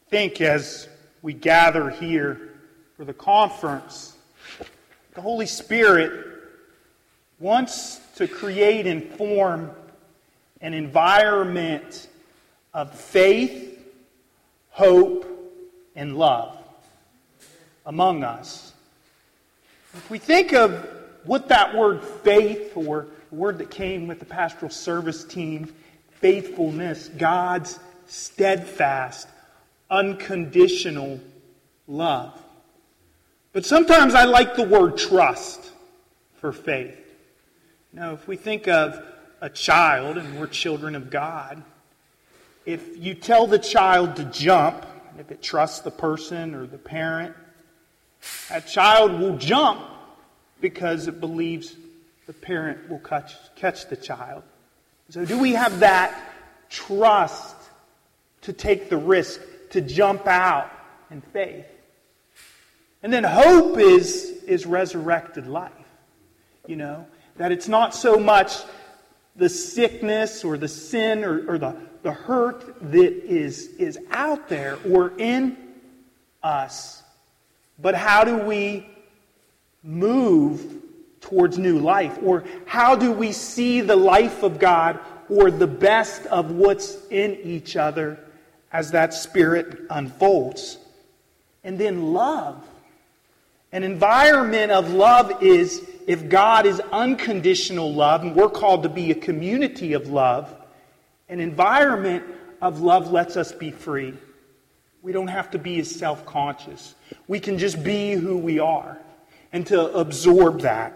think as we gather here for the conference, the Holy Spirit wants to create and form an environment of faith, hope, and love among us. If we think of what that word faith, or the word that came with the pastoral service team, faithfulness, God's steadfast, unconditional love. But sometimes I like the word trust for faith. You know, if we think of a child, and we're children of God, if you tell the child to jump, if it trusts the person or the parent, that child will jump because it believes the parent will catch the child. So do we have that trust to take the risk, to jump out in faith? And then hope is resurrected life. You know, that it's not so much the sickness or the sin or the hurt that is out there or in us, but how do we move towards new life? Or how do we see the life of God or the best of what's in each other as that Spirit unfolds? And then love. An environment of love is, if God is unconditional love, and we're called to be a community of love, an environment of love lets us be free. We don't have to be as self-conscious. We can just be who we are and to absorb that.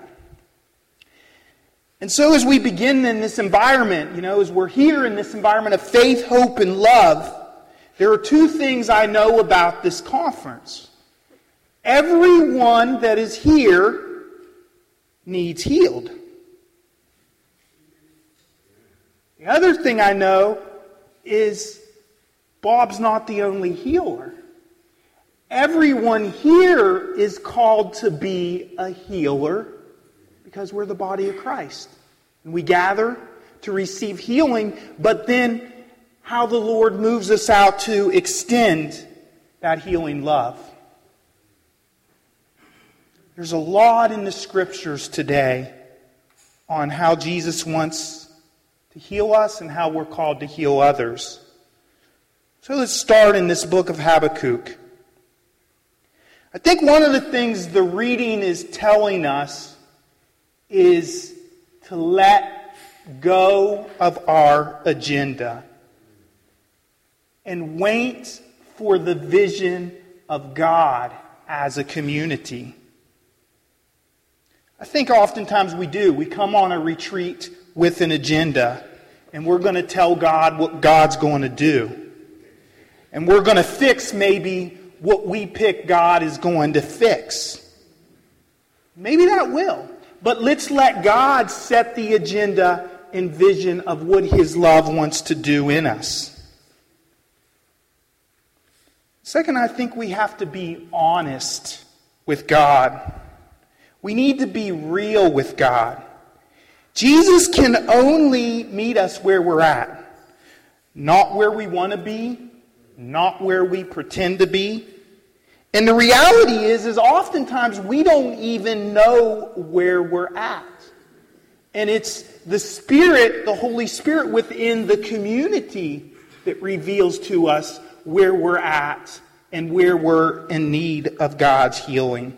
And so as we begin in this environment, you know, as we're here in this environment of faith, hope, and love, there are two things I know about this conference. Everyone that is here needs healed. The other thing I know is Bob's not the only healer. Everyone here is called to be a healer because we're the body of Christ. And we gather to receive healing, but then how the Lord moves us out to extend that healing love. There's a lot in the Scriptures today on how Jesus wants to heal us and how we're called to heal others. So let's start in this book of Habakkuk. I think one of the things the reading is telling us is to let go of our agenda and wait for the vision of God as a community. I think oftentimes we do. We come on a retreat with an agenda, and we're going to tell God what God's going to do. And we're going to fix maybe what we pick God is going to fix. Maybe that will. But let's let God set the agenda and vision of what His love wants to do in us. Second, I think we have to be honest with God. We need to be real with God. Jesus can only meet us where we're at. Not where we want to be. Not where we pretend to be. And the reality is oftentimes we don't even know where we're at. And it's the Spirit, the Holy Spirit within the community that reveals to us where we're at and where we're in need of God's healing.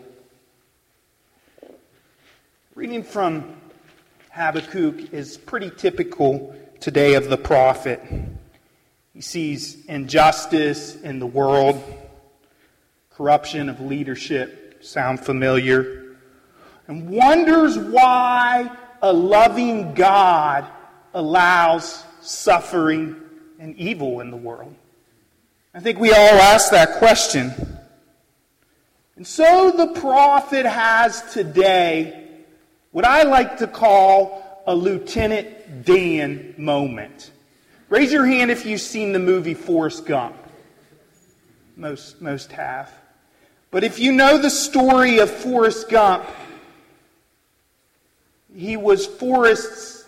Reading from Habakkuk is pretty typical today of the prophet. He sees injustice in the world, corruption of leadership, sound familiar, and wonders why a loving God allows suffering and evil in the world. I think we all ask that question. And so the prophet has today what I like to call a Lieutenant Dan moment. Raise your hand if you've seen the movie Forrest Gump. Most have. But if you know the story of Forrest Gump, he was Forrest's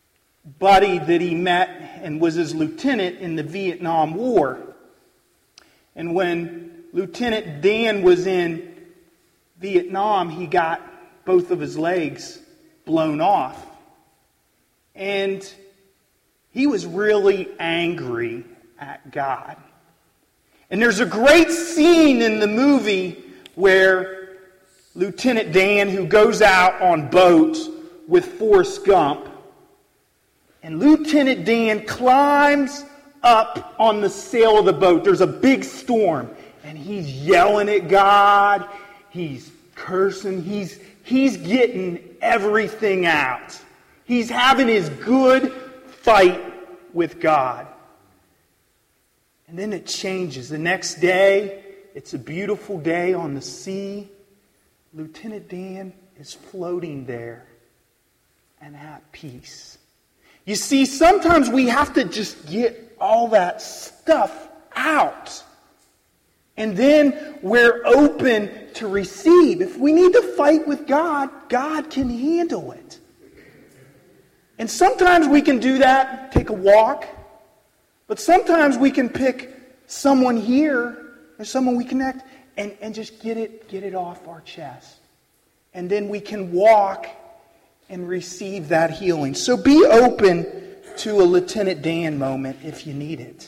buddy that he met and was his lieutenant in the Vietnam War. And when Lieutenant Dan was in Vietnam, he got both of his legs blown off. And he was really angry at God. And there's a great scene in the movie where Lieutenant Dan, who goes out on boat with Forrest Gump, and Lieutenant Dan climbs up on the sail of the boat. There's a big storm, and he's yelling at God. He's cursing. He's getting everything out. He's having his good fight with God. And then it changes. The next day, it's a beautiful day on the sea. Lieutenant Dan is floating there and at peace. You see, sometimes we have to just get all that stuff out. And then we're open to receive. If we need to fight with God, God can handle it. And sometimes we can do that, take a walk. But sometimes we can pick someone here or someone we connect and just get it off our chest. And then we can walk and receive that healing. So be open to a Lieutenant Dan moment if you need it.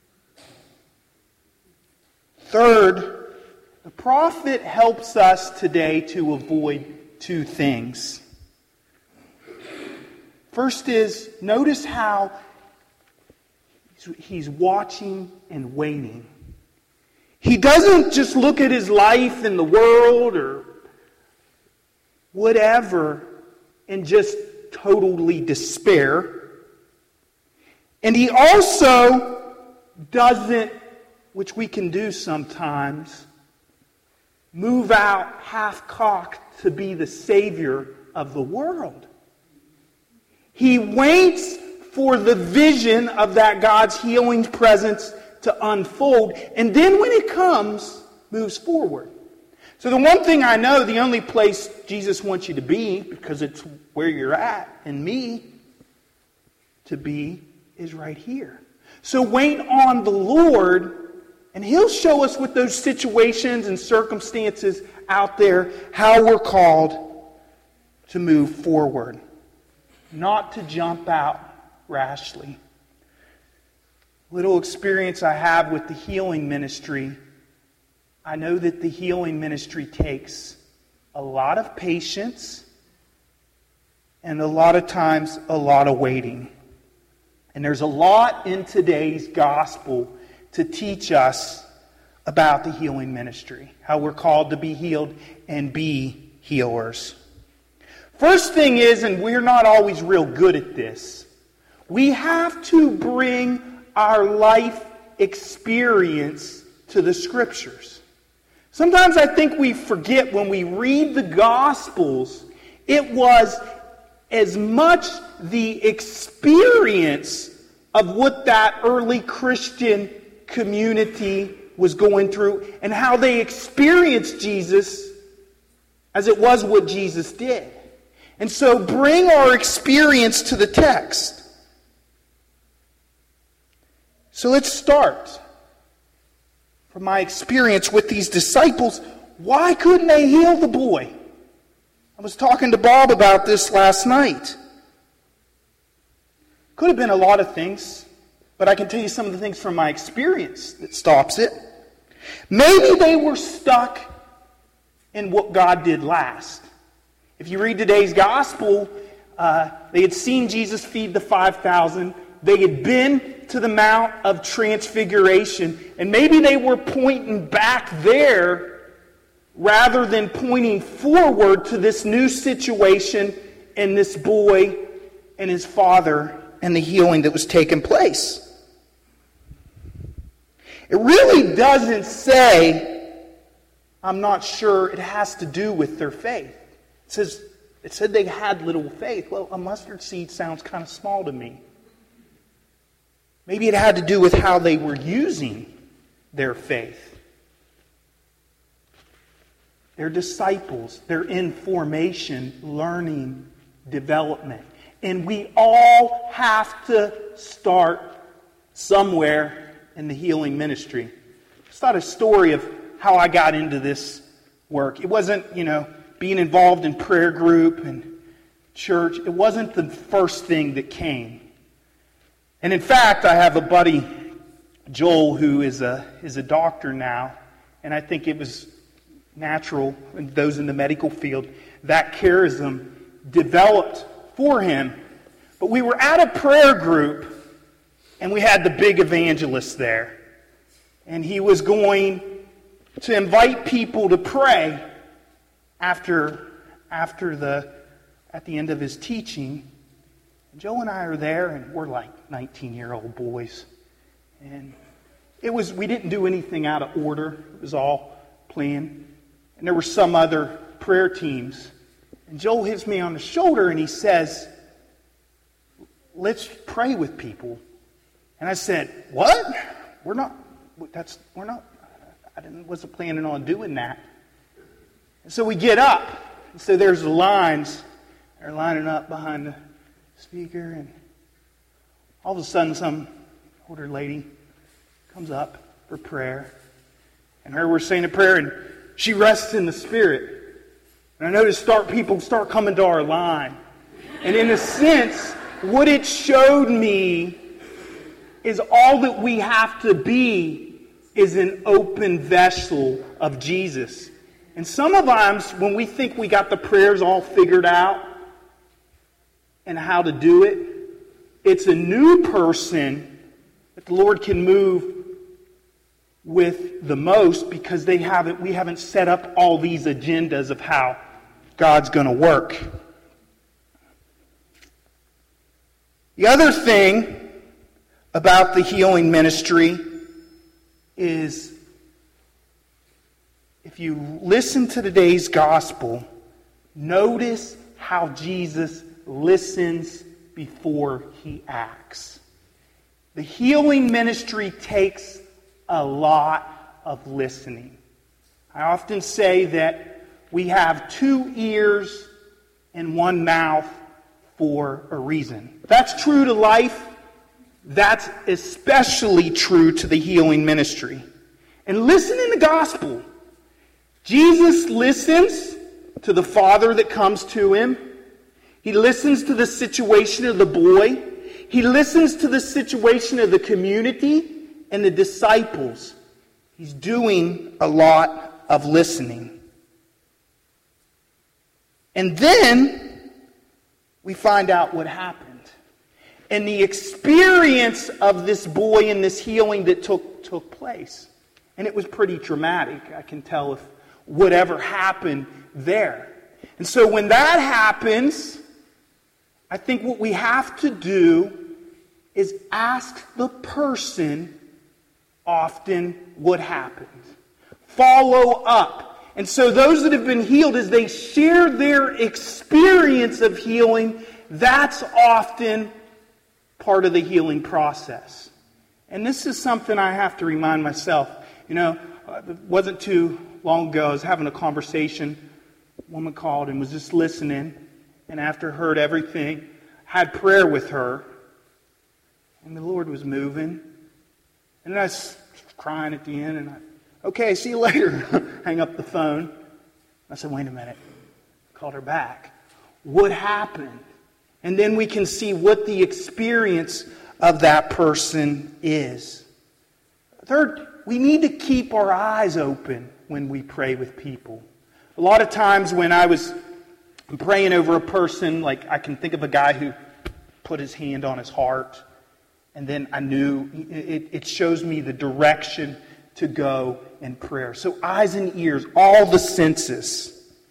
Third, the prophet helps us today to avoid two things. First is, notice how he's watching and waiting. He doesn't just look at his life in the world or whatever and just totally despair. And he also doesn't, which we can do sometimes, move out half-cocked to be the Savior of the world. He waits for the vision of that God's healing presence to unfold, and then when it comes, moves forward. So the one thing I know, the only place Jesus wants you to be, because it's where you're at, and me to be, is right here. So wait on the Lord, and He'll show us with those situations and circumstances out there how we're called to move forward. Not to jump out rashly. Little experience I have with the healing ministry, I know that the healing ministry takes a lot of patience and a lot of times a lot of waiting. And there's a lot in today's gospel to teach us about the healing ministry, how we're called to be healed and be healers. First thing is, and we're not always real good at this, we have to bring our life experience to the Scriptures. Sometimes I think we forget when we read the Gospels, it was as much the experience of what that early Christian community was going through and how they experienced Jesus as it was what Jesus did. And so bring our experience to the text. So let's start from my experience with these disciples. Why couldn't they heal the boy? I was talking to Bob about this last night. Could have been a lot of things, but I can tell you some of the things from my experience that stops it. Maybe they were stuck in what God did last. If you read today's gospel, they had seen Jesus feed the 5,000. They had been to the Mount of Transfiguration. And maybe they were pointing back there rather than pointing forward to this new situation and this boy and his father and the healing that was taking place. It really doesn't say, I'm not sure it has to do with their faith. It said they had little faith. Well, a mustard seed sounds kind of small to me. Maybe it had to do with how they were using their faith. They're disciples. They're in formation, learning, development. And we all have to start somewhere in the healing ministry. just thought a story of how I got into this work. It wasn't, being involved in prayer group and church. It wasn't the first thing that came. And in fact, I have a buddy, Joel, who is a doctor now, and I think it was natural, and those in the medical field, that charism developed for him. But we were at a prayer group, and we had the big evangelist there. And he was going to invite people to pray at the end of his teaching. And Joe and I are there, and we're like 19-year-old boys. And we didn't do anything out of order. It was all planned. And there were some other prayer teams. And Joel hits me on the shoulder and he says, "Let's pray with people." And I said, "What? I wasn't planning on doing that." And so we get up. And so there's the lines. They're lining up behind the speaker. And all of a sudden some older lady comes up for prayer. And we're saying a prayer, and she rests in the Spirit. And I noticed people start coming to our line. And in a sense, what it showed me is all that we have to be is an open vessel of Jesus. And sometimes when we think we got the prayers all figured out and how to do it, it's a new person that the Lord can move with the most because we haven't set up all these agendas of how God's going to work. The other thing about the healing ministry is, if you listen to today's gospel, notice how Jesus listens before he acts. The healing ministry takes a lot of listening. I often say that we have 2 ears and 1 mouth for a reason. That's true to life. That's especially true to the healing ministry. And listen in the gospel. Jesus listens to the father that comes to him. He listens to the situation of the boy. He listens to the situation of the community and the disciples. He's doing a lot of listening. And then we find out what happened. And the experience of this boy and this healing that took place. And it was pretty dramatic. I can tell if whatever happened there. And so when that happens, I think what we have to do is ask the person often what happened. Follow up. And so those that have been healed, as they share their experience of healing, that's often part of the healing process. And this is something I have to remind myself. It wasn't too long ago, I was having a conversation. A woman called and was just listening. And after heard everything, had prayer with her. And the Lord was moving. And then I was crying at the end. And okay, see you later. Hang up the phone. I said, wait a minute. Called her back. What happened? And then we can see what the experience of that person is. Third, we need to keep our eyes open when we pray with people. A lot of times when I was praying over a person, like I can think of a guy who put his hand on his heart, and then I knew it shows me the direction to go in prayer. So eyes and ears, all the senses.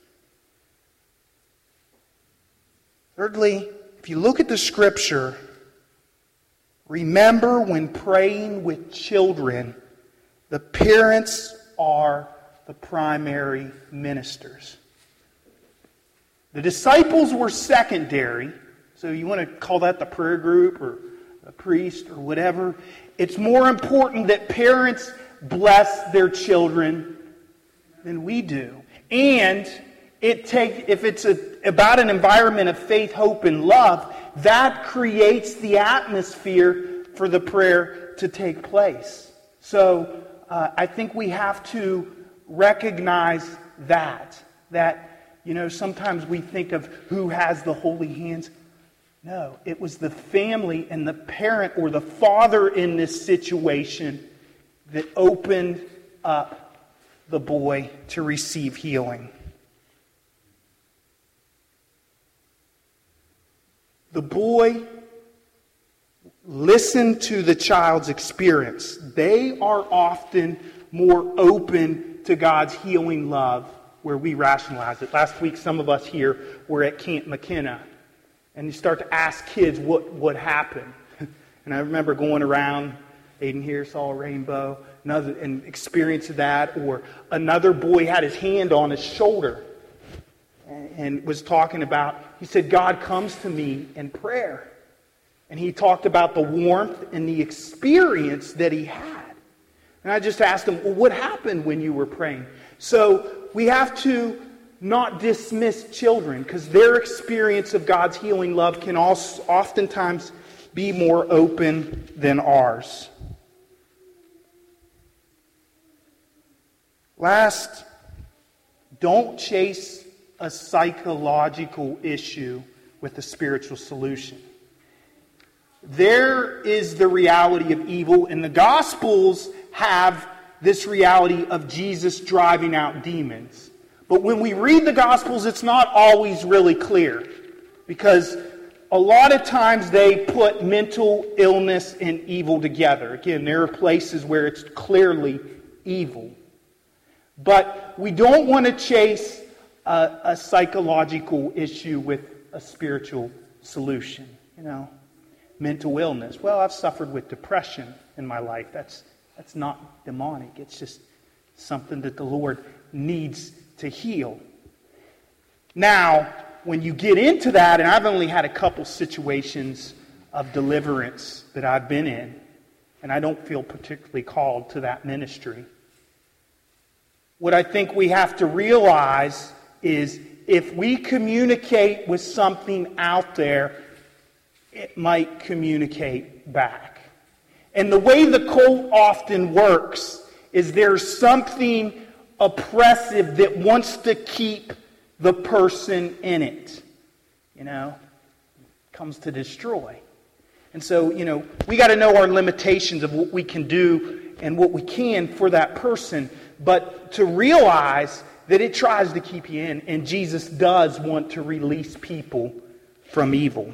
Thirdly, if you look at the scripture, remember when praying with children, the parents are the primary ministers. The disciples were secondary, so you want to call that the prayer group or a priest or whatever. It's more important that parents bless their children than we do. And if it's about an environment of faith, hope, and love, that creates the atmosphere for the prayer to take place. So I think we have to recognize that, sometimes we think of who has the holy hands. No, it was the family and the parent or the father in this situation that opened up the boy to receive healing. The boy listened to the child's experience. They are often more open to God's healing love where we rationalize it. Last week, some of us here were at Camp McKenna, and you start to ask kids what happened. And I remember going around, Aiden here saw a rainbow, and experience of that, or another boy had his hand on his shoulder and was talking about, he said, God comes to me in prayer. And he talked about the warmth and the experience that he had. And I just asked him, well, what happened when you were praying? So we have to not dismiss children, because their experience of God's healing love can also oftentimes be more open than ours. Last, don't chase a psychological issue with a spiritual solution. There is the reality of evil, and the Gospels have this reality of Jesus driving out demons. But when we read the Gospels, it's not always really clear, because a lot of times they put mental illness and evil together. Again, there are places where it's clearly evil. But we don't want to chase a psychological issue with a spiritual solution. Mental illness. Well, I've suffered with depression in my life. That's not demonic. It's just something that the Lord needs to heal. Now, when you get into that, and I've only had a couple situations of deliverance that I've been in, and I don't feel particularly called to that ministry. What I think we have to realize is if we communicate with something out there, it might communicate back. And the way the cult often works is there's something oppressive that wants to keep the person in it. Comes to destroy. And so, we got to know our limitations of what we can do and what we can for that person. But to realize that it tries to keep you in, and Jesus does want to release people from evil.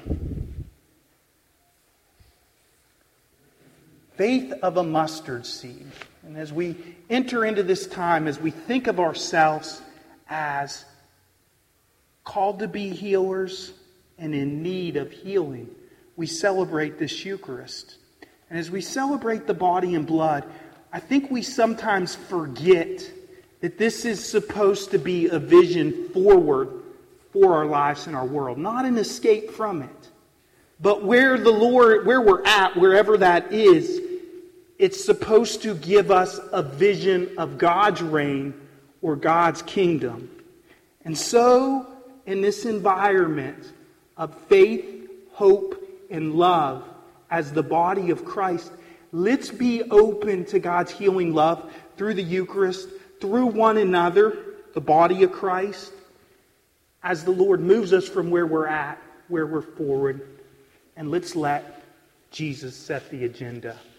Faith of a mustard seed. And as we enter into this time, as we think of ourselves as called to be healers and in need of healing, we celebrate this Eucharist. And as we celebrate the body and blood, I think we sometimes forget that this is supposed to be a vision forward for our lives and our world, not an escape from it. But where we're at, wherever that is, it's supposed to give us a vision of God's reign or God's kingdom. And so, in this environment of faith, hope, and love as the body of Christ, let's be open to God's healing love through the Eucharist, through one another, the body of Christ, as the Lord moves us from where we're at, where we're forward. And let's let Jesus set the agenda.